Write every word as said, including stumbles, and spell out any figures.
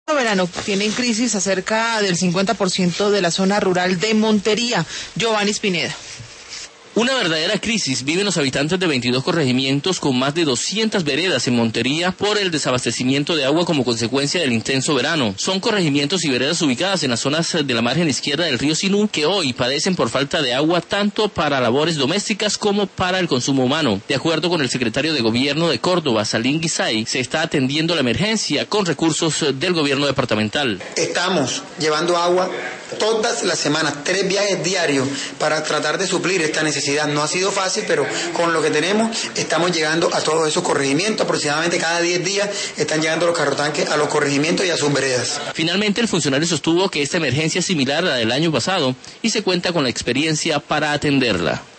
Verano tiene en crisis a cerca del cincuenta por ciento de la zona rural de Montería. Giovanni Spineda. Una verdadera crisis viven los habitantes de veintidós corregimientos con más de doscientas veredas en Montería por el desabastecimiento de agua como consecuencia del intenso verano. Son corregimientos y veredas ubicadas en las zonas de la margen izquierda del río Sinú que hoy padecen por falta de agua tanto para labores domésticas como para el consumo humano. De acuerdo con el secretario de Gobierno de Córdoba, Salín Guisay, se está atendiendo la emergencia con recursos del gobierno departamental. Estamos llevando agua todas las semanas, tres viajes diarios para tratar de suplir esta necesidad. No ha sido fácil, pero con lo que tenemos estamos llegando a todos esos corregimientos. Aproximadamente cada diez días están llegando los carrotanques a los corregimientos y a sus veredas. Finalmente, el funcionario sostuvo que esta emergencia es similar a la del año pasado y se cuenta con la experiencia para atenderla.